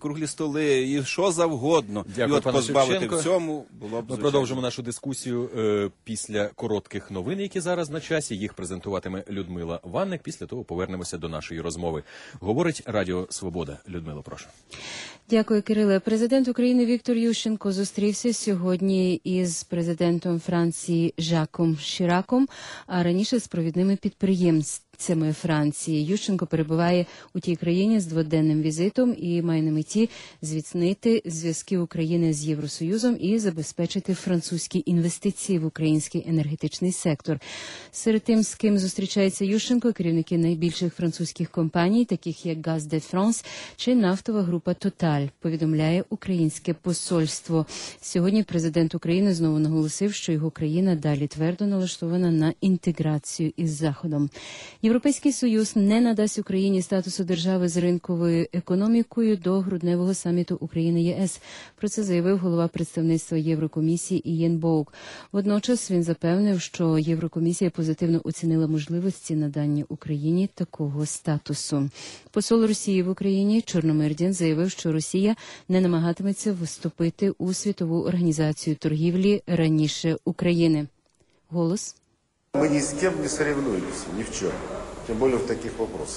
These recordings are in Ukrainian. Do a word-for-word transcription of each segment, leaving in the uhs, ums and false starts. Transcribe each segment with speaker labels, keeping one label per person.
Speaker 1: круглі столи, і що завгодно.
Speaker 2: Дякую,
Speaker 1: і от
Speaker 2: пане
Speaker 1: позбавити
Speaker 2: Шевченко.
Speaker 1: в цьому було б,
Speaker 2: Ми
Speaker 1: звичайно.
Speaker 2: продовжимо нашу дискусію е, після коротких новин, які зараз на часі. Їх презентуватиме Людмила Ванник. Після того повернемося до нашої розмови. Говорить Радіо Свобода. Людмила, прошу.
Speaker 3: Дякую, Кириле. Президент України Віктор Ющенко зустрівся сьогодні із президентом Франції Жаком Шіраком, а раніше з провідними підприємцями Франції. Ющенко перебуває у тій країні з дводенним візитом і має на меті зміцнити зв'язки України з Євросоюзом і забезпечити французькі інвестиції в український енергетичний сектор. Серед тим, з ким зустрічається Ющенко, керівники найбільших французьких компаній, таких як Gaz de France чи нафтова група Total, повідомляє українське посольство. Сьогодні президент України знову наголосив, що його країна далі твердо налаштована на інтеграцію із Заходом. Європейський Союз не надасть Україні статусу держави з ринковою економікою до грудневого саміту України-ЄС. Про це заявив голова представництва Єврокомісії Ієн Боук. Водночас він запевнив, що Єврокомісія позитивно оцінила можливості надання Україні такого статусу. Посол Росії в Україні Чорномирдін заявив, що Росія не намагатиметься вступити у Світову організацію торгівлі раніше України. Голос.
Speaker 4: Мы ни с кем не соревнуемся, ни в чем, тем более в таких вопросах.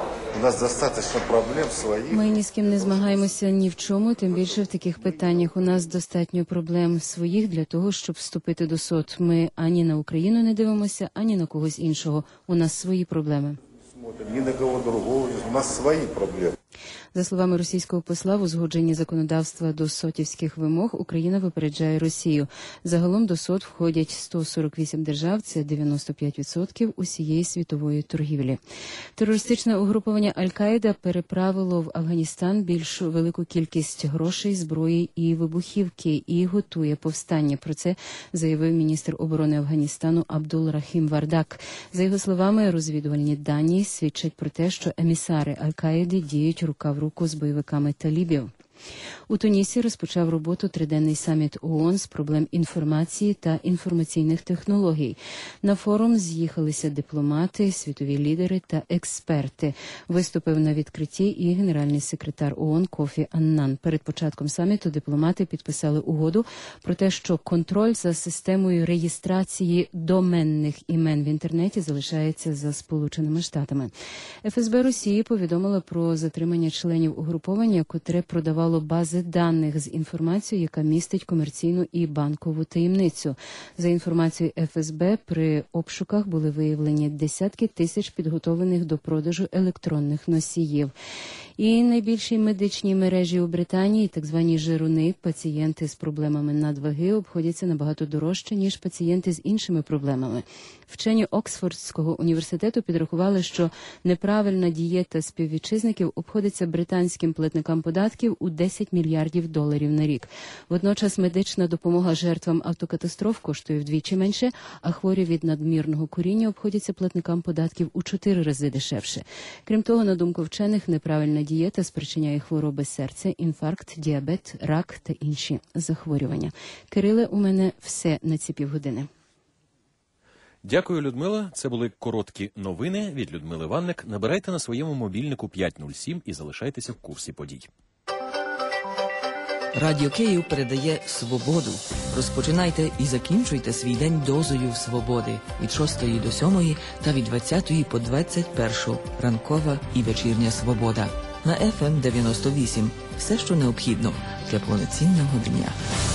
Speaker 4: У нас достаточно проблем своїх.
Speaker 3: Ми ні з ким не змагаємося ні в чому, тим більше в таких питаннях. У нас достатньо проблем своїх для того, щоб вступити до СОТ. Ми ані на Україну не дивимося, ані на когось іншого. У нас свої проблеми.
Speaker 4: Ні на кого другого, у нас свої проблеми.
Speaker 3: За словами російського посла, в узгодженні законодавства до сотівських вимог Україна випереджає Росію. Загалом до СОТ входять сто сорок вісім держав, це дев'яносто п'ять відсотків усієї світової торгівлі. Терористичне угруповання Аль-Каїда переправило в Афганістан більш велику кількість грошей, зброї і вибухівки і готує повстання. Про це заявив міністр оборони Афганістану Абдул Рахім Вардак. За його словами, розвідувальні дані свідчать про те, що емісари Аль-Каїди діють рука в руку з бойовиками талібів. У Тунісі розпочав роботу триденний саміт ООН з проблем інформації та інформаційних технологій. На форум з'їхалися дипломати, світові лідери та експерти. Виступив на відкритті і генеральний секретар ООН Кофі Аннан. Перед початком саміту дипломати підписали угоду про те, що контроль за системою реєстрації доменних імен в інтернеті залишається за Сполученими Штатами. Еф ес бе Росії повідомила про затримання членів угруповання, котре продавало бази даних з інформацією, яка містить комерційну і банкову таємницю. За інформацією Еф ес бе, при обшуках були виявлені десятки тисяч підготовлених до продажу електронних носіїв. І найбільші медичні мережі у Британії, так звані жируни, пацієнти з проблемами надваги обходяться набагато дорожче, ніж пацієнти з іншими проблемами. Вчені Оксфордського університету підрахували, що неправильна дієта співвітчизників обходиться британським платникам податків у десять мільярдів доларів на рік. Водночас медична допомога жертвам автокатастроф коштує вдвічі менше, а хворі від надмірного куріння обходяться платникам податків у чотири рази дешевше. Крім того, на думку вчених, неправильна дієта спричиняє хвороби серця, інфаркт, діабет, рак та інші захворювання. Кириле, у мене все на ці півгодини.
Speaker 2: Дякую, Людмила. Це були короткі новини від Людмили Ванник. Набирайте на своєму мобільнику п'ять нуль сім і залишайтеся в курсі подій.
Speaker 5: Радіо Київ передає «Свободу». Розпочинайте і закінчуйте свій день дозою свободи від шостої до сьомої та від двадцятої по двадцять першу. Ранкова і вечірня свобода. На еф ем дев'яносто вісім. Все, що необхідно для повноцінного дня.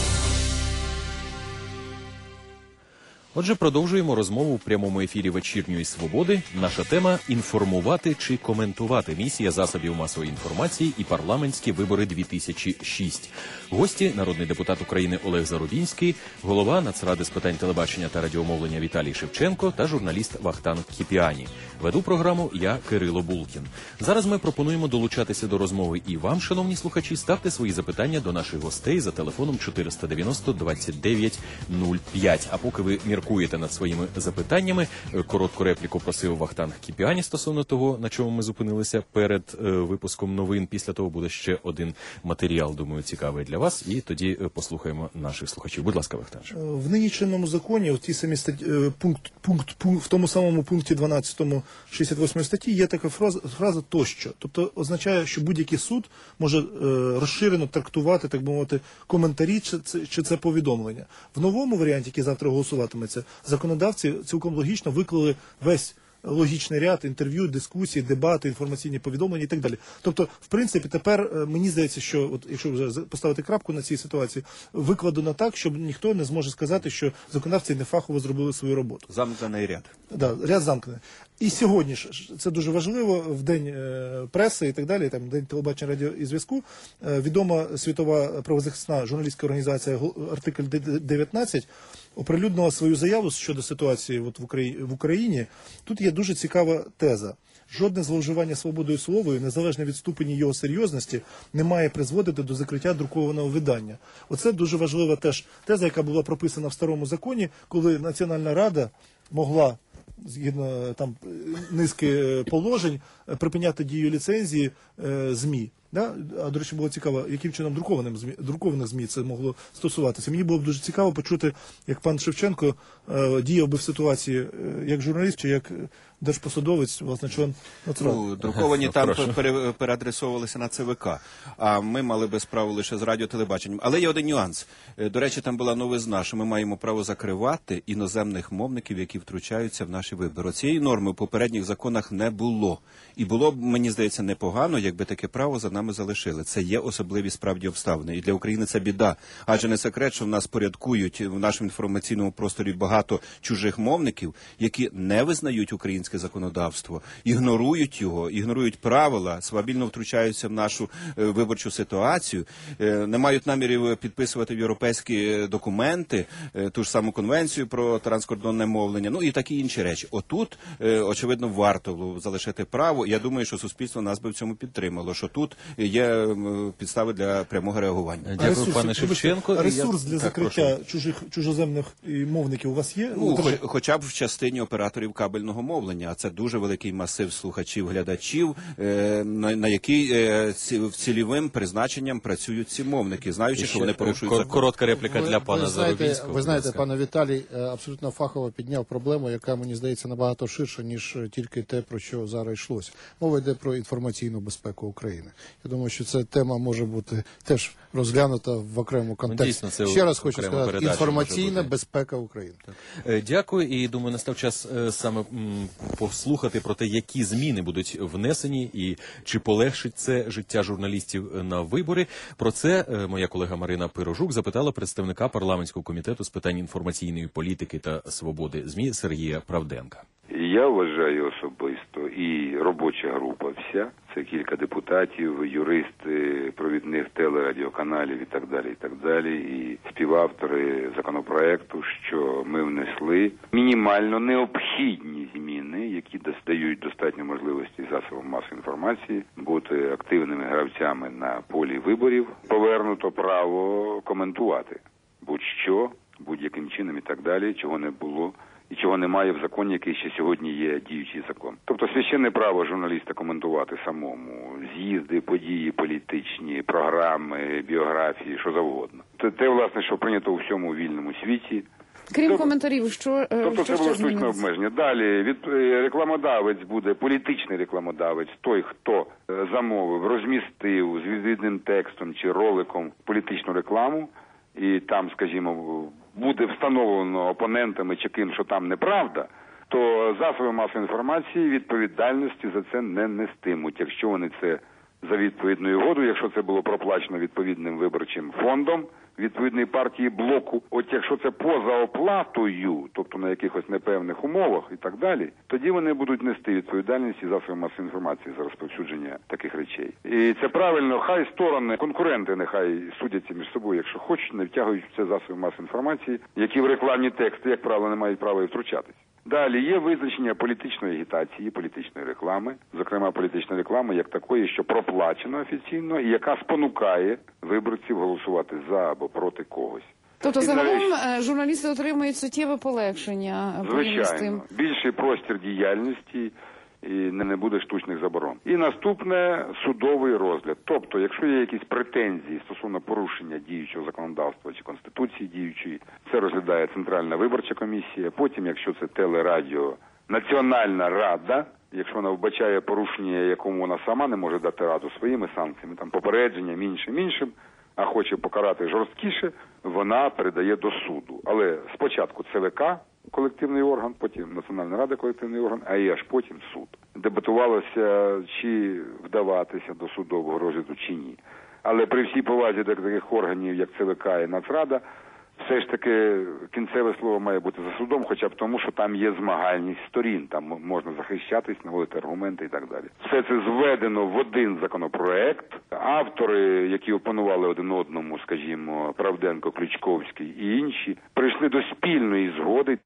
Speaker 2: Отже, продовжуємо розмову в прямому ефірі «Вечірньої свободи». Наша тема – інформувати чи коментувати. Місія засобів масової інформації і парламентські вибори дві тисячі шість. Гості – народний депутат України Олег Зарубінський, голова Нацради з питань телебачення та радіомовлення Віталій Шевченко та журналіст Вахтанг Кіпіані. Веду програму я, Кирило Булкін. Зараз ми пропонуємо долучатися до розмови і вам, шановні слухачі, ставте свої запитання до наших гостей за телефоном чотириста дев'яносто двадцять дев'ять нуль п'ять. А поки ви міркуєте міркуєте над своїми запитаннями. Е, Коротку репліку просив Вахтанг Кіпіані стосовно того, на чому ми зупинилися перед е, випуском новин. Після того буде ще один матеріал, думаю, цікавий для вас. І тоді е, послухаємо наших слухачів. Будь ласка, Вахтанж.
Speaker 6: В нині чинному законі, в тій самій статті, е, пункт, пункт, пункт, в тому самому пункті дванадцятому шістдесят восьмої статті є така фраза, фраза «тощо». Тобто означає, що будь-який суд може е, розширено трактувати, так би мовити, коментарі чи це, чи це повідомлення. В новому варіанті, який завтра голосуватиметься, законодавці цілком логічно виклали весь логічний ряд інтерв'ю, дискусій, дебати, інформаційні повідомлення і так далі. Тобто, в принципі, тепер е, мені здається, що от якщо вже поставити крапку на цій ситуації, викладено так, щоб ніхто не зможе сказати, що законодавці нефахово зробили свою роботу.
Speaker 1: Замкнений ряд.
Speaker 6: Да, ряд замкнений. І сьогодні ж це дуже важливо в день е, преси і так далі, там день телебачення, радіо і зв'язку. Е, відома світова правозахисна журналістська організація «Артикль дев'ятнадцять» оприлюднила свою заяву щодо ситуації от в Україні, в Україні. Тут є дуже цікава теза. Жодне зловживання свободою словою, незалежно від ступені його серйозності, не має призводити до закриття друкованого видання. Оце дуже важлива теж теза, яка була прописана в старому законі, коли Національна рада могла, згідно там низки положень, припиняти дію ліцензії е, ЗМІ. Да? А, до речі, було цікаво, яким чином друкованим ЗМІ, друкованих ЗМІ це могло стосуватися. Мені було б дуже цікаво почути, як пан Шевченко е, діяв би в ситуації е, як журналіст чи як держпосадовець, власне, член Нацради.
Speaker 1: Ну, друковані там пере, переадресовувалися на ЦВК, а ми мали би справу лише з радіотелебаченням. Але є один нюанс. До речі, там була новизна, що ми маємо право закривати іноземних мовників, які втручаються в наші вибори. Цієї норми в попередніх законах не було. І було б, мені здається, непогано, якби таке право за нами залишили. Це є особливі справді обставини. І для України це біда. Адже не секрет, що в нас порядкують в нашому інформаційному просторі багато чужих мовників, які не визнають українське законодавство, ігнорують його, ігнорують правила, свавільно втручаються в нашу е, виборчу ситуацію, е, не мають намірів підписувати європейські документи, е, ту ж саму конвенцію про транскордонне мовлення, ну і такі інші речі. Отут, е, очевидно, варто залишити право. Я думаю, що суспільство нас би в цьому підтримало, що тут є е, підстави для прямого реагування.
Speaker 2: Дякую,
Speaker 6: ресурс,
Speaker 2: пане Шевченко.
Speaker 6: А ресурс
Speaker 2: Я...
Speaker 6: для
Speaker 2: так,
Speaker 6: закриття
Speaker 2: прошу.
Speaker 6: чужих, чужоземних мовників у вас є?
Speaker 1: Ну, хоч, хоча б в частині операторів кабельного мовлення, а це дуже великий масив слухачів, глядачів, е, на, на який е, ці, цільовим призначенням працюють ці мовники, знаючи, що вони порушують
Speaker 2: Кор-
Speaker 1: закон.
Speaker 2: Коротка репліка для пана
Speaker 7: ви знаєте,
Speaker 2: Заробінського.
Speaker 7: ви знаєте,
Speaker 2: будь ласка.
Speaker 7: пане Віталій е, абсолютно фахово підняв проблему, яка, мені здається, набагато ширша, ніж тільки те, про що зараз йшлося. Мова йде про інформаційну безпеку України. Я думаю, що ця тема може бути теж розглянута в окремому контексті.
Speaker 2: дійсно, це
Speaker 7: Ще раз хочу
Speaker 2: окрема
Speaker 7: сказати,
Speaker 2: передача
Speaker 7: інформаційна
Speaker 2: може бути.
Speaker 7: безпека України.
Speaker 2: Е, Дякую, і думаю, настав час е, саме м, послухати про те, які зміни будуть внесені і чи полегшить це життя журналістів на вибори. Про це е, моя колега Марина Пирожук запитала представника парламентського комітету з питань інформаційної політики та свободи ЗМІ Сергія Правденка.
Speaker 8: Я вважаю особисто, і робоча група вся, це кілька депутатів, юристи провідних телерадіоканалів і так далі, і так далі, і співавтори законопроекту, що ми внесли мінімально необхідні зміни, які дають достатньо можливості засобам масової інформації бути активними гравцями на полі виборів, повернуто право коментувати будь-що, будь-яким чином і так далі, чого не було. І чого немає в законі, який ще сьогодні є діючий закон. Тобто священне право журналіста коментувати самому з'їзди, події політичні, програми, біографії, що завгодно. Це те, власне, що прийнято у всьому вільному світі.
Speaker 9: Крім
Speaker 8: Тобто,
Speaker 9: коментарів, що,
Speaker 8: тобто
Speaker 9: що
Speaker 8: це було
Speaker 9: ще
Speaker 8: штучне
Speaker 9: зміниться?
Speaker 8: обмеження. Далі від рекламодавець буде, політичний рекламодавець, той, хто замовив, розмістив з відповідним текстом чи роликом політичну рекламу, і там, скажімо, буде встановлено опонентами чи ким, що там неправда, то засоби масової інформації відповідальності за це не нестимуть, якщо вони це за відповідною угодою, якщо це було проплачено відповідним виборчим фондом відповідної партії блоку. От якщо це поза оплатою, тобто на якихось непевних умовах і так далі, тоді вони будуть нести відповідальність і засоби масової інформації за розповсюдження таких речей. І це правильно, хай сторони, конкуренти нехай судяться між собою, якщо хочуть, не втягують в це засоби масової інформації, які в рекламні тексти, як правило, не мають права і втручатись. Далі є визначення політичної агітації, політичної реклами, зокрема політичної реклами як такої, що проплачена офіційно і яка спонукає виборців голосувати за або проти когось.
Speaker 9: Тобто
Speaker 8: І
Speaker 9: загалом
Speaker 8: нарешті-
Speaker 9: е, журналісти отримують суттєве полегшення е, порівняно з
Speaker 8: Звичайно,
Speaker 9: тим.
Speaker 8: більший простір діяльності і не, не буде штучних заборон. І наступне – судовий розгляд. Тобто, якщо є якісь претензії стосовно порушення діючого законодавства чи Конституції діючої, це розглядає Центральна виборча комісія. Потім, якщо це телерадіо, Національна рада, якщо вона вбачає порушення, якому вона сама не може дати раду своїми санкціями, там попередженням, іншим, іншим, а хоче покарати жорсткіше, вона передає до суду. Але спочатку ЦВК, колективний орган, потім Національна рада, колективний орган, а і аж потім суд. Дебатувалося, чи вдаватися до судового розгляду, чи ні. Але при всій повазі до таких органів, як ЦВК і Нацрада, все ж таки кінцеве слово має бути за судом, хоча б тому, що там є змагальність сторін, там можна захищатись, наводити аргументи і так далі. Все це зведено в один законопроект. Автори, які опонували один одному, скажімо, Правденко, Ключковський і інші, прийшли до спільної згоди.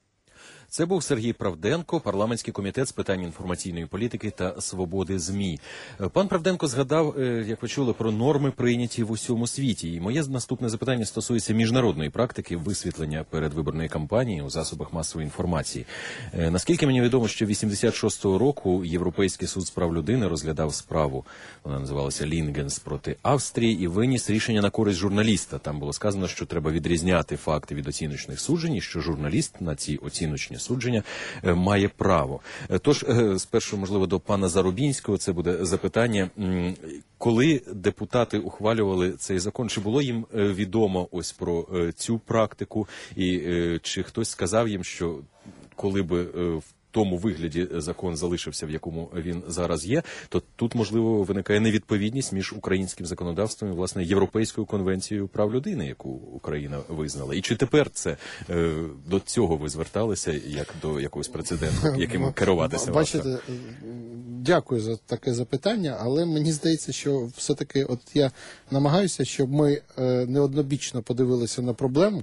Speaker 2: Це був Сергій Правденко, парламентський комітет з питань інформаційної політики та свободи ЗМІ. Пан Правденко згадав, як ви чули, про норми, прийняті в усьому світі. І моє наступне запитання стосується міжнародної практики висвітлення передвиборної кампанії у засобах масової інформації. Наскільки мені відомо, що вісімдесят шостого року Європейський суд з прав людини розглядав справу, вона називалася Лінгенс проти Австрії, і виніс рішення на користь журналіста. Там було сказано, що треба відрізняти факти від оціночних суджень, і що журналіст на ці оціночні судження має право. Тож, спершу, можливо, до пана Зарубінського це буде запитання. Коли депутати ухвалювали цей закон, чи було їм відомо ось про цю практику? І чи хтось сказав їм, що коли би в тому вигляді закон залишився, в якому він зараз є, то тут, можливо, виникає невідповідність між українським законодавством і, власне, Європейською конвенцією прав людини, яку Україна визнала. І чи тепер це е, до цього ви зверталися, як до якогось прецеденту, яким керуватися?
Speaker 7: Бачите,
Speaker 2: власне?
Speaker 7: дякую за таке запитання, але мені здається, що все-таки от я намагаюся, щоб ми е, неоднобічно подивилися на проблему.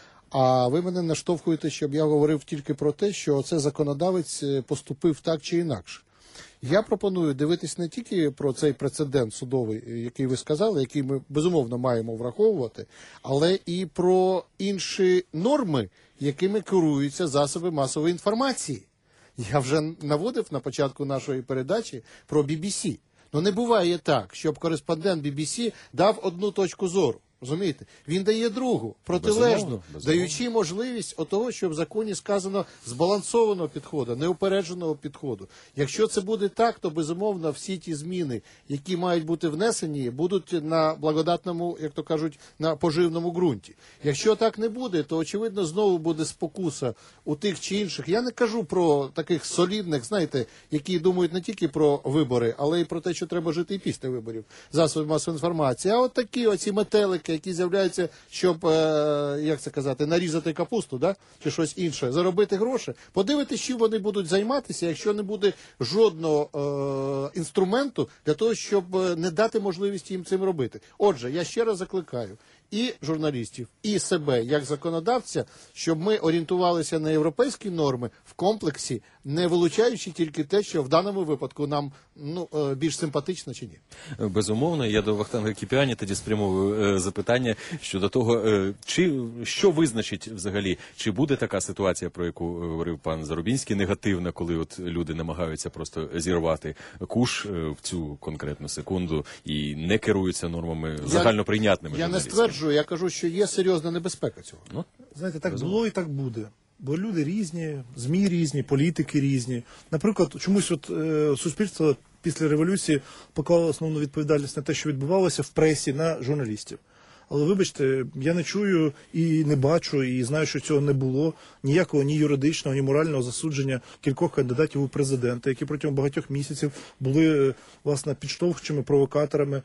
Speaker 7: А ви мене наштовхуєте, щоб я говорив тільки про те, що це законодавець поступив так чи інакше. Я пропоную дивитись не тільки про цей прецедент судовий, який ви сказали, який ми, безумовно, маємо враховувати, але і про інші норми, якими керуються засоби масової інформації. Я вже наводив на початку нашої передачі про бі бі сі. Ну не буває так, щоб кореспондент бі бі сі дав одну точку зору. Розумієте? Він дає другу, протилежну,
Speaker 2: безумовно, безумовно.
Speaker 7: даючи можливість отого, що в законі сказано збалансованого підходу, неупередженого підходу. Якщо це буде так, то безумовно всі ті зміни, які мають бути внесені, будуть на благодатному, як то кажуть, на поживному ґрунті. Якщо так не буде, то очевидно знову буде спокуса у тих чи інших. Я не кажу про таких солідних, знаєте, які думають не тільки про вибори, але й про те, що треба жити і після виборів, засобів масової інформації. А от такі оці метелики, які з'являються, щоб, е, як це казати, нарізати капусту, да? Чи щось інше, заробити гроші. Подивитися, чим вони будуть займатися, якщо не буде жодного е, інструменту для того, щоб не дати можливість їм цим робити. Отже, я ще раз закликаю і журналістів, і себе, як законодавця, щоб ми орієнтувалися на європейські норми в комплексі, не вилучаючи тільки те, що в даному випадку нам ну, більш симпатично чи ні.
Speaker 2: Безумовно, я до Вахтанга Кіпіані тоді спрямовую е, запитання щодо того, е, чи, що визначить взагалі, чи буде така ситуація, про яку говорив пан Зарубінський, негативна, коли от люди намагаються просто зірвати куш е, в цю конкретну секунду і не керуються нормами загальноприйнятними.
Speaker 7: Я не стверджую, я кажу, що є серйозна небезпека цього.
Speaker 2: Ну,
Speaker 6: Знаєте, так було і так буде. Бо люди різні, ЗМІ різні, політики різні. Наприклад, чомусь от е, суспільство після революції поклало основну відповідальність на те, що відбувалося в пресі, на журналістів. Але вибачте, я не чую і не бачу, і знаю, що цього не було ніякого ні юридичного, ні морального засудження кількох кандидатів у президенти, які протягом багатьох місяців були, власне, підштовхуючими провокаторами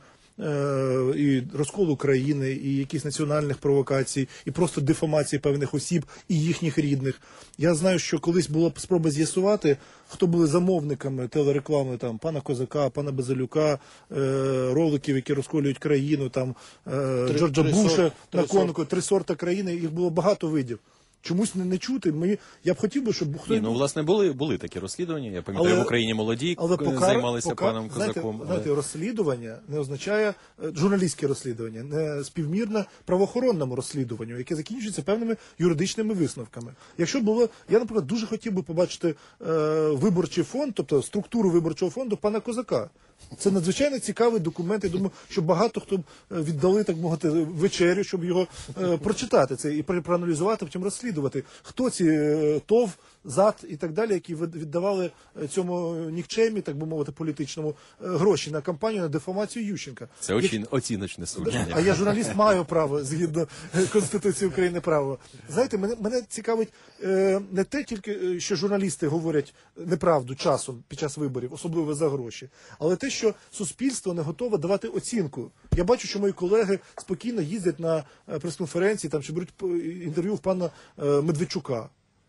Speaker 6: і розколу країни, і якісь національних провокацій, і просто дефамації певних осіб і їхніх рідних. Я знаю, що колись була спроба з'ясувати, хто були замовниками телереклами там пана Козака, пана Базилюка, е, роликів, які розколюють країну, там е,
Speaker 7: Три-
Speaker 6: Джорджа
Speaker 7: три
Speaker 6: Буша
Speaker 7: сорт-
Speaker 6: на
Speaker 7: три
Speaker 6: конку, три сорта країни, їх було багато видів. чомусь не, не чути. Ми, я б хотів би, щоб хтось...
Speaker 2: Ні, ну, власне, були, були такі розслідування. Я пам'ятаю,
Speaker 6: Але-
Speaker 2: в Україні молоді
Speaker 6: Але
Speaker 2: е,
Speaker 6: покар...
Speaker 2: займалися
Speaker 6: покар...
Speaker 2: паном
Speaker 6: знаєте,
Speaker 2: Козаком. але-
Speaker 6: знаєте, розслідування не означає е, журналістське розслідування, не співмірне правоохоронному розслідуванню, яке закінчується певними юридичними висновками. Якщо було, я, наприклад, дуже хотів би побачити е, виборчий фонд, тобто структуру виборчого фонду пана Козака. Це надзвичайно цікавий документ. Я думаю, що багато хто б віддали, так мовити, вечерю, щоб його е, прочитати це і проаналізувати, потім розслідувати, хто ці е, ТОВ, ЗАД і так далі, які віддавали цьому нікчемі, так би мовити, політичному е, гроші на кампанію, на дефамацію Ющенка.
Speaker 2: Це очень, оціночне судження.
Speaker 6: А я журналіст, маю право, згідно Конституції України, право. Знаєте, мене, мене цікавить е, не те тільки, е, що журналісти говорять неправду часом під час виборів, особливо за гроші, але те, що суспільство не готове давати оцінку. Я бачу, що мої колеги спокійно їздять на е, прес-конференції там, чи беруть е, інтерв'ю в пана е, Медведчука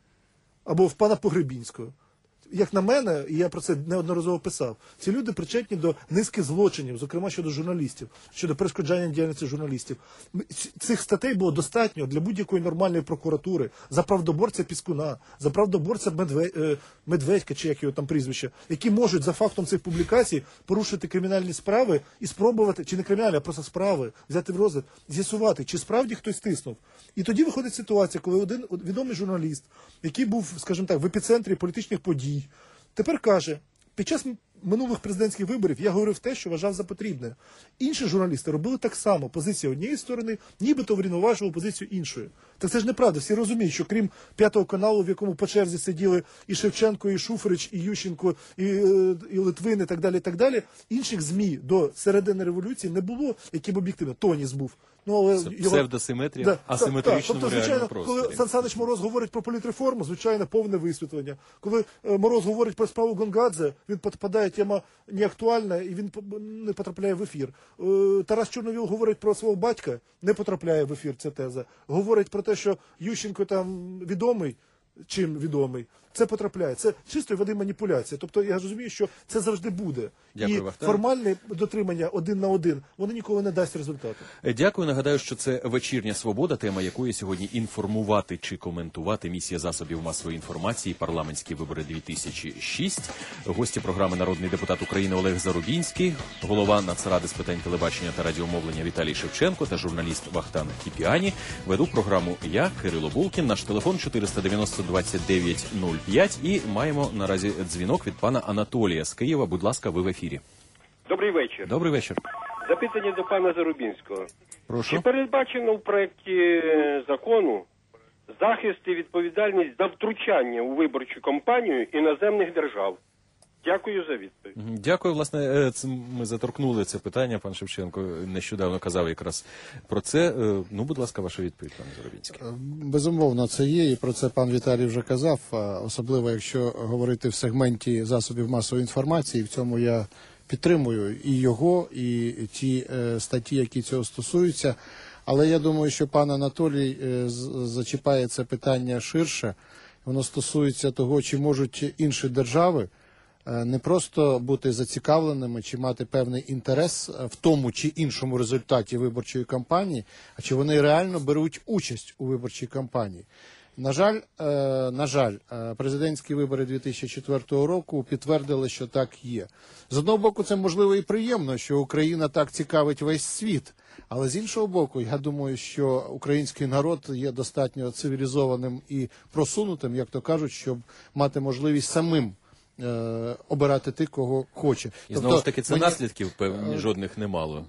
Speaker 6: або в пана Погребінського. Як на мене, і я про це неодноразово писав, ці люди причетні до низки злочинів, зокрема щодо журналістів, щодо перешкоджання діяльності журналістів. Цих статей було достатньо для будь-якої нормальної прокуратури, за правдоборця Піскуна, за правдоборця Медведь, Медведька, чи як його там прізвище, які можуть за фактом цих публікацій порушити кримінальні справи і спробувати, чи не кримінальні, а просто справи, взяти в розгляд, з'ясувати, чи справді хтось тиснув. І тоді виходить ситуація, коли один відомий журналіст, який був, скажімо так, в епіцентрі політичних подій, тепер каже, під час минулих президентських виборів я говорив те, що вважав за потрібне. Інші журналісти робили так само. Позиція однієї сторони, нібито врівноважувала позицію іншої. Так це ж неправда. Всі розуміють, що крім П'ятого каналу, в якому по черзі сиділи і Шевченко, і Шуфрич, і Ющенко, і, і Литвин, і так далі, і так далі, інших ЗМІ до середини революції не було, які б об'єктивно. Тоніс був. Ну, але
Speaker 2: Це
Speaker 6: його...
Speaker 2: псевдосиметрія,
Speaker 6: Да,
Speaker 2: асиметричному
Speaker 6: тобто, звичайно,
Speaker 2: реальному просторі.
Speaker 6: коли Сан Санич Мороз говорить про політреформу, звичайно, повне висвітлення. Коли е, Мороз говорить про справу Гонгадзе, він попадає, тема неактуальна, і він не потрапляє в ефір. Е, Тарас Чорновіл говорить про свого батька, не потрапляє в ефір ця теза. Говорить про те, що Ющенко там відомий, чим відомий, це потрапляє. Це чистої води маніпуляція. Тобто я розумію, що це завжди буде.
Speaker 2: Дякую,
Speaker 6: і
Speaker 2: Вахтанг.
Speaker 6: формальне дотримання один на один, воно ніколи не дасть результату.
Speaker 2: Дякую. Нагадаю, що це вечірня свобода, тема якої сьогодні інформувати чи коментувати місія засобів масової інформації, парламентські вибори дві тисячі шість. Гості програми народний депутат України Олег Зарубінський, голова Нацради з питань телебачення та радіомовлення Віталій Шевченко та журналіст Вахтанг Кіпіані. Веду програму я, Кирило Булкін. Наш телефон чотириста дев'яносто двадцять дев'ять нуль п'ять. І маємо наразі дзвінок від пана Анатолія з Києва. Будь ласка, ви в ефірі.
Speaker 10: Добрий вечір.
Speaker 2: Добрий вечір.
Speaker 10: Запитання до пана Зарубінського.
Speaker 2: Прошу.
Speaker 10: Чи передбачено в проєкті закону захист і відповідальність за втручання у виборчу кампанію іноземних держав? Дякую за відповідь.
Speaker 2: Мгм. Дякую. Власне, е, це ми заторкнули це питання. Пан Шевченко нещодавно казав якраз про це. Е, Ну, будь ласка, ваша відповідь, пане Зарубінський.
Speaker 7: Безумовно, це є, і про це пан Віталій вже казав, а особливо якщо говорити в сегменті засобів масової інформації, в цьому я підтримую і його, і ті е, статті, які цього стосуються. Але я думаю, що пан Анатолій е, з- зачіпає це питання ширше. Воно стосується того, чи можуть інші держави е, не просто бути зацікавленими чи мати певний інтерес е, в тому чи іншому результаті виборчої кампанії, а чи вони реально беруть участь у виборчій кампанії. На жаль, е, на жаль, е, президентські вибори дві тисячі четвертого року підтвердили, що так є. З одного боку, це можливо і приємно, що Україна так цікавить весь світ. Але з іншого боку, я думаю, що український народ є достатньо цивілізованим і просунутим, як то кажуть, щоб мати можливість самим е, обирати тих, кого хоче.
Speaker 2: І знову ж таки, це
Speaker 7: мені-
Speaker 2: наслідків певні жодних немало.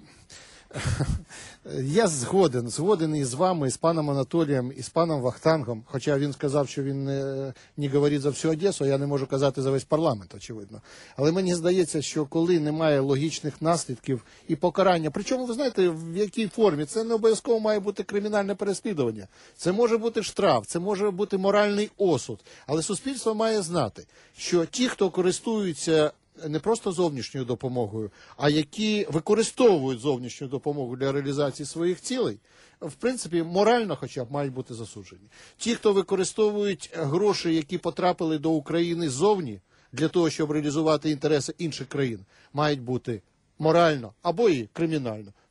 Speaker 7: Я згоден, згоден і з вами, і з паном Анатолієм, і з паном Вахтангом. Хоча він сказав, що він не, не говорить за всю Одесу, а я не можу казати за весь парламент, очевидно. Але мені здається, що коли немає логічних наслідків і покарання, причому, ви знаєте, в якій формі, це не обов'язково має бути кримінальне переслідування. Це може бути штраф, це може бути моральний осуд. Але суспільство має знати, що ті, хто користуються не просто зовнішньою допомогою, а які використовують зовнішню допомогу для реалізації своїх цілей, в принципі, морально хоча б мають бути засуджені. Ті, хто використовують гроші, які потрапили до України ззовні, для того, щоб реалізувати інтереси інших країн, мають бути морально або і кримінально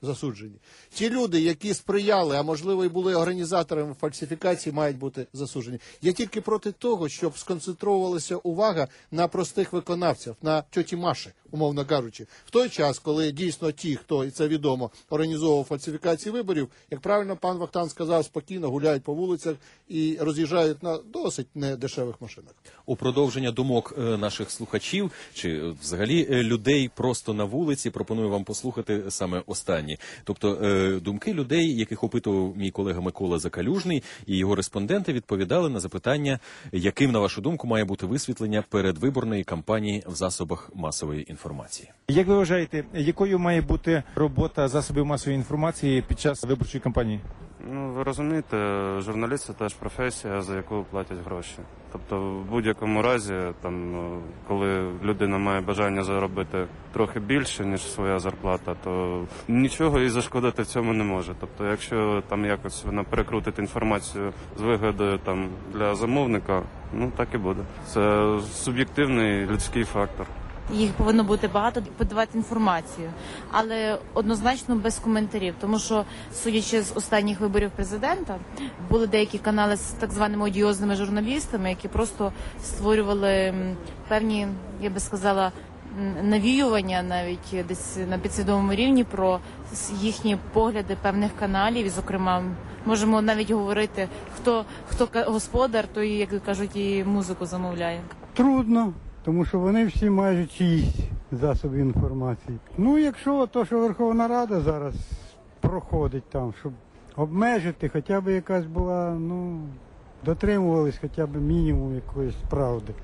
Speaker 7: засуджені. Ті люди, які сприяли, а можливо і були організаторами фальсифікації, мають бути засуджені. Я тільки проти того, щоб сконцентрувалася увага на простих виконавцях, на тьоті Маші, умовно кажучи. В той час, коли дійсно ті, хто, і це відомо, організовував фальсифікації виборів, як правильно пан Вахтанг сказав, спокійно гуляють по вулицях і роз'їжджають на досить недешевих машинах.
Speaker 2: У продовження думок е, наших слухачів, чи е, взагалі е, людей просто на вулиці, пропоную вам послухати саме останні. Тобто е, думки людей, яких опитував мій колега Микола Закалюжний, і його респонденти відповідали на запитання, яким, на вашу думку, має бути висвітлення передвиборної кампанії в засобах масової інформації.
Speaker 11: Як ви вважаєте, якою має бути робота засобів масової інформації під час виборчої кампанії?
Speaker 12: Ну, ви розумієте, журналіст – це теж професія, за яку платять гроші. Тобто, в будь-якому разі, там, коли людина має бажання заробити трохи більше, ніж своя зарплата, то нічого їй зашкодити в цьому не може. Тобто, якщо там якось вона перекрутить інформацію з вигодою там для замовника, ну так і буде. Це суб'єктивний людський фактор.
Speaker 13: Їх повинно бути багато, подавати інформацію, але однозначно без коментарів, тому що, судячи з останніх виборів президента, були деякі канали з так званими одіозними журналістами, які просто створювали певні, я би сказала, навіювання навіть десь на підсвідомому рівні про їхні погляди певних каналів, і, зокрема, можемо навіть говорити, хто, хто господар, той, як кажуть, і музику замовляє.
Speaker 14: Трудно. Тому що вони всі майже чиїсь засоби інформації. Ну, якщо то, що Верховна Рада зараз проходить там, щоб обмежити, хоча б якась була, ну, дотримувались хоча б мінімум якоїсь правди.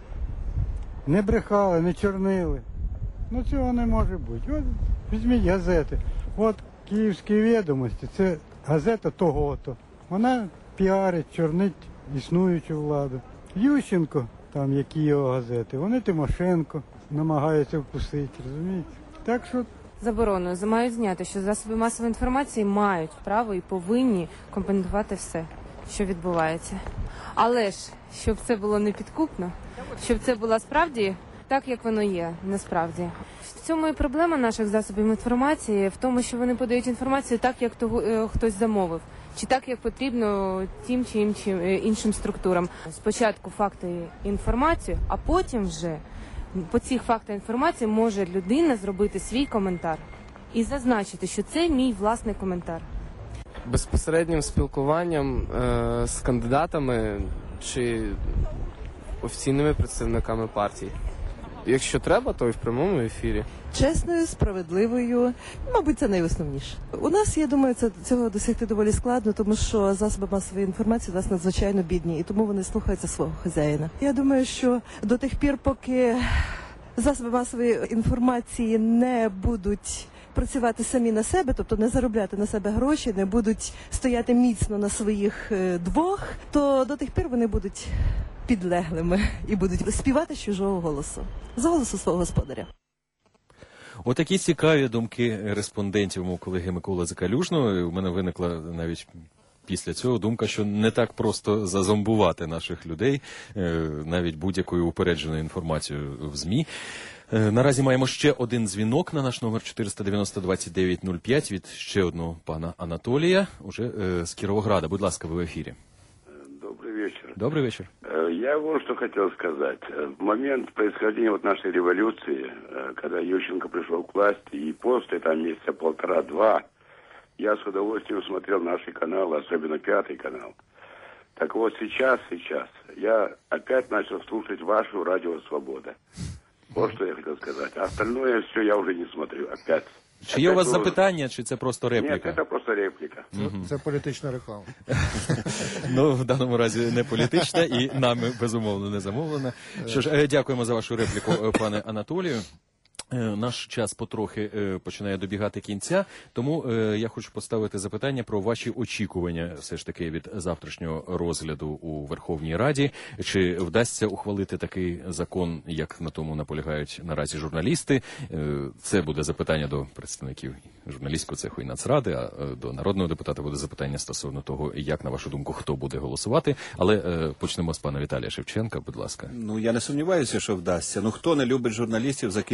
Speaker 14: Не брехали, не чорнили. Ну, цього не може бути. От візьміть газети. От Київські відомості, це газета того-то. Вона піарить, чорнить існуючу владу. Ющенко, там які його газети, вони Тимошенко намагаються вкусити, розумієте? Так що...
Speaker 15: Забороною мають зняти, що засоби масової інформації мають право і повинні компенсувати все, що відбувається. Але ж, щоб це було не підкупно, щоб це було справді так, як воно є, насправді. В цьому і проблема наших засобів інформації, в тому, що вони подають інформацію так, як того, е, хтось замовив, чи так, як потрібно тим чи іншим, іншим структурам. Спочатку факти інформацію, а потім вже по цих фактах інформації може людина зробити свій коментар і зазначити, що це мій власний коментар.
Speaker 16: Безпосереднім спілкуванням е, з кандидатами чи офіційними представниками партій. Якщо треба, то і в прямому ефірі.
Speaker 17: Чесною, справедливою, мабуть, це найосновніше. У нас, я думаю, це цього досягти доволі складно, тому що засоби масової інформації у нас надзвичайно бідні, і тому вони слухаються свого хазяїна. Я думаю, що до тих пір, поки засоби масової інформації не будуть працювати самі на себе, тобто не заробляти на себе гроші, не будуть стояти міцно на своїх двох, то до тих пір вони будуть підлеглими і будуть співати з чужого голосу, з голосу свого господаря.
Speaker 2: Отакі цікаві думки респондентів мого колеги Миколи Закалюжного. У мене виникла навіть після цього думка, що не так просто зазомбувати наших людей навіть будь-якою упередженою інформацією в ЗМІ. Наразі маємо ще один дзвінок на наш номер чотириста дев'яносто двадцять дев'ять нуль п'ять від ще одного пана Анатолія, уже з Кіровограда. Будь ласка, ви в ефірі.
Speaker 18: Добрый вечер.
Speaker 2: Добрый вечер.
Speaker 18: Я вот что хотел сказать. В момент происхождения вот нашей революции, когда Ющенко пришел к власти, и после там месяца полтора-два, я с удовольствием смотрел наши каналы, особенно Пятый канал. Так вот сейчас, сейчас, я опять начал слушать вашу Радио Свобода. Вот что я хотел сказать. А остальное все я уже не смотрю. Опять.
Speaker 2: Чи є у вас запитання, чи це просто репліка?
Speaker 18: Ні, це просто репліка.
Speaker 7: Це, це політична реклама.
Speaker 2: Ну, в даному разі не політична і нами, безумовно, не замовлена. Що ж, дякуємо за вашу репліку, пане Анатолію. Наш час потрохи починає добігати кінця, тому я хочу поставити запитання про ваші очікування все ж таки від завтрашнього розгляду у Верховній Раді. Чи вдасться ухвалити такий закон, як на тому наполягають наразі журналісти? Це буде запитання до представників журналістського цеху і Нацради, а до народного депутата буде запитання стосовно того, як, на вашу думку, хто буде голосувати. Але почнемо з пана Віталія Шевченка, будь ласка.
Speaker 1: Ну, я не сумніваюся, що вдасться. Ну, хто не любить журналістів, за кілька днів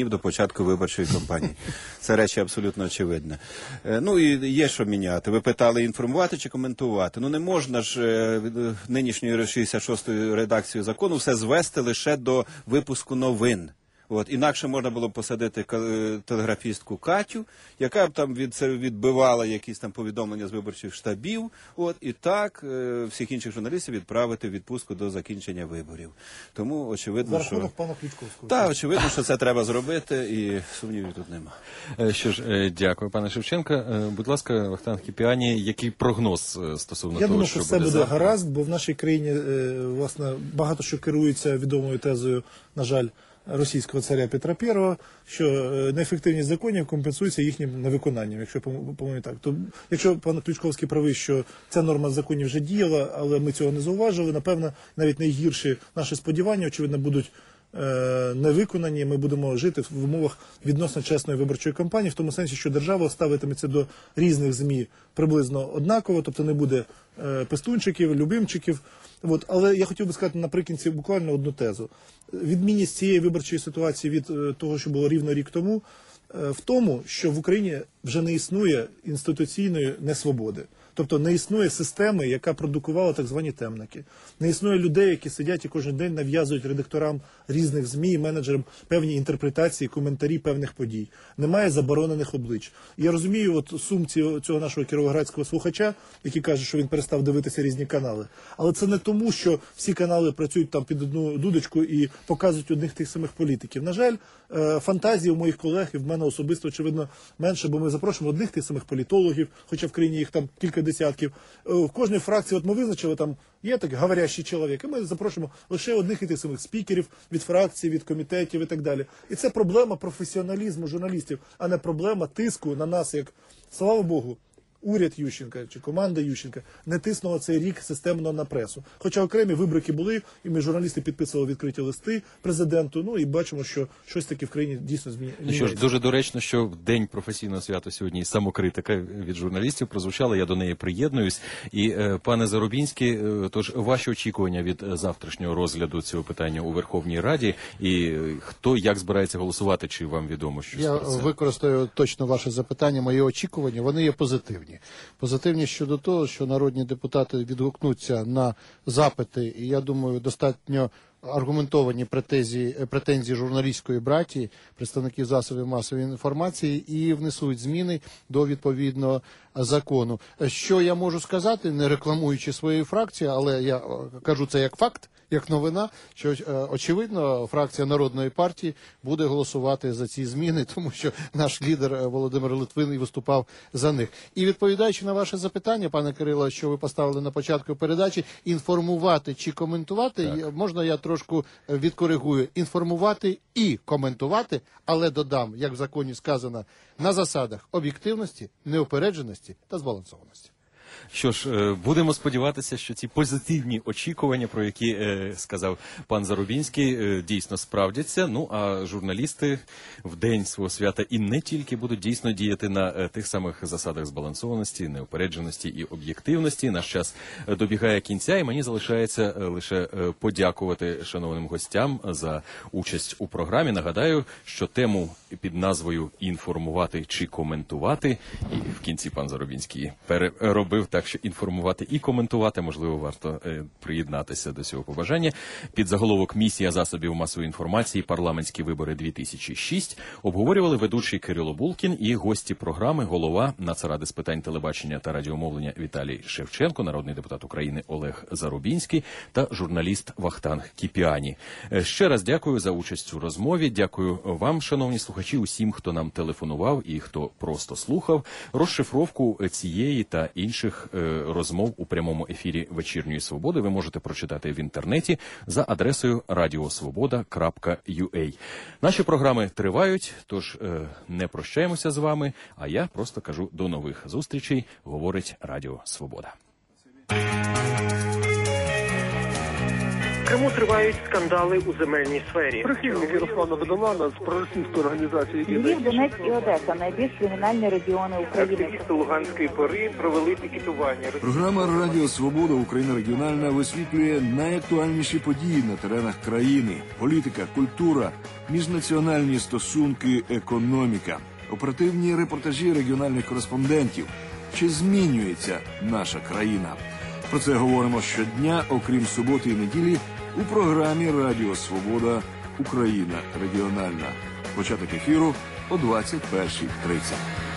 Speaker 1: днів до початку виборчої кампанії. Це речі абсолютно очевидні. Ну і є що міняти. Ви питали, інформувати чи коментувати. Ну не можна ж нинішньою шістдесят шостою редакцією закону все звести лише до випуску новин. От, інакше можна було б посадити телеграфістку Катю, яка б там від, відбивала якісь там повідомлення з виборчих штабів, от, і так е, всіх інших журналістів відправити в відпустку до закінчення виборів. Тому очевидно,
Speaker 6: За
Speaker 1: що...
Speaker 6: рахунок пана Ключковського.
Speaker 1: Так, очевидно, що це треба зробити, і сумнівів тут нема.
Speaker 2: Що ж, е, дякую, пане Шевченко. Е, будь ласка, Вахтанг Кіпіані, який прогноз е, стосовно
Speaker 6: Я
Speaker 2: того,
Speaker 6: думаю,
Speaker 2: що
Speaker 6: все буде
Speaker 2: завтра?
Speaker 6: гаразд, бо в нашій країні, е, власне, багато що керується відомою тезою, на жаль, російського царя Петра Першого, що неефективність законів компенсується їхнім невиконанням, якщо по-моєму так. То, якщо пан Ключковський правий, що ця норма законів вже діяла, але ми цього не зауважили, напевно, навіть найгірші наші сподівання, очевидно, будуть е, не виконані. Ми будемо жити в умовах відносно чесної виборчої кампанії, в тому сенсі, що держава ставитиметься до різних ЗМІ приблизно однаково, тобто не буде е, пестунчиків, любимчиків. От, але я хотів би сказати наприкінці буквально одну тезу. Відмінність цієї виборчої ситуації від е, того, що було рівно рік тому, е, в тому, що в Україні вже не існує інституційної несвободи. Тобто не існує системи, яка продукувала так звані темники. Не існує людей, які сидять і кожен день нав'язують редакторам різних ЗМІ і менеджерам певні інтерпретації, коментарі певних подій. Немає заборонених облич. Я розумію от сум цього нашого кіровоградського слухача, який каже, що він перестав дивитися різні канали. Але це не тому, що всі канали працюють там під одну дудочку і показують одних тих самих політиків. На жаль, фантазії у моїх колег і в мене особисто, очевидно, менше, бо ми запрошуємо одних тих самих політологів, хоча в країні їх там кілька десятків. В кожній фракції, от ми визначили, там є так говорящий чоловік, і ми запрошуємо лише одних і тих самих спікерів від фракцій, від комітетів і так далі. І це проблема професіоналізму журналістів, а не проблема тиску на нас, як, слава Богу, уряд Ющенка чи команда Ющенка не тиснула цей рік системно на пресу. Хоча окремі вибрики були, і ми, журналісти, підписували відкриті листи президенту, ну і бачимо, що щось таке в країні дійсно змінюється.
Speaker 2: Ну що ж, дуже доречно, що в День професійного свята сьогодні самокритика від журналістів прозвучала, я до неї приєднуюсь. І, е, пане Зарубінський, е, тож ваші очікування від завтрашнього розгляду цього питання у Верховній Раді, і е, хто як збирається голосувати, чи вам відомо щось
Speaker 7: Я
Speaker 2: про це?
Speaker 7: використаю точно ваше запитання, мої очікування, вони є позитивні. Позитивні щодо того, що народні депутати відгукнуться на запити, і я думаю, достатньо аргументовані претензії, претензії журналістської братії, представників засобів масової інформації, і внесуть зміни до відповідного закону. Що я можу сказати, не рекламуючи своєї фракції, але я кажу це як факт, як новина, що очевидно фракція Народної партії буде голосувати за ці зміни, тому що наш лідер Володимир Литвин і виступав за них. І відповідаючи на ваше запитання, пане Кирило, що ви поставили на початку передачі, інформувати чи коментувати, так. Можна я трошку відкоригую, інформувати і коментувати, але додам, як в законі сказано, на засадах об'єктивності, неупередженості та збалансованості.
Speaker 2: Що ж, будемо сподіватися, що ці позитивні очікування, про які е, сказав пан Зарубінський, е, дійсно справдяться. Ну, а журналісти в день свого свята і не тільки будуть дійсно діяти на е, тих самих засадах збалансованості, неупередженості і об'єктивності. Наш час добігає кінця, і мені залишається е, лише е, подякувати шановним гостям за участь у програмі. Нагадаю, що тему під назвою «Інформувати чи коментувати», і в кінці пан Зарубінський переробив так, що інформувати і коментувати, можливо, варто е, приєднатися до цього побажання. Під заголовок «Місія засобів масової інформації. Парламентські вибори дві тисячі шість» обговорювали ведучий Кирило Булкін і гості програми, голова Нацради з питань телебачення та радіомовлення Віталій Шевченко, народний депутат України Олег Зарубінський та журналіст Вахтанг Кіпіані. Е, ще раз дякую за участь у розмові. Дякую вам, шановні слухачі, усім, хто нам телефонував і хто просто слухав. Розшифровку цієї та інших розмов у прямому ефірі «Вечірньої Свободи» ви можете прочитати в інтернеті за адресою радіосвобода крапка ю а. Наші програми тривають, тож не прощаємося з вами, а я просто кажу до нових зустрічей, говорить Радіо Свобода.
Speaker 10: Криму тривають скандали у земельній сфері.
Speaker 19: Прихильники Руслана Богданова з проросійської організації
Speaker 20: Львів, Донецьк і Одеса – найбільш кримінальні регіони України.
Speaker 10: Активісти Луганської пори провели пікетування.
Speaker 21: Програма «Радіо Свобода. Україна регіональна» висвітлює найактуальніші події на теренах країни. Політика, культура, міжнаціональні стосунки, економіка. Оперативні репортажі регіональних кореспондентів. Чи змінюється наша країна? Про це говоримо щодня, окрім суботи і неділі, у програмі «Радіо Свобода. Україна регіональна». Початок ефіру о двадцять першій тридцять.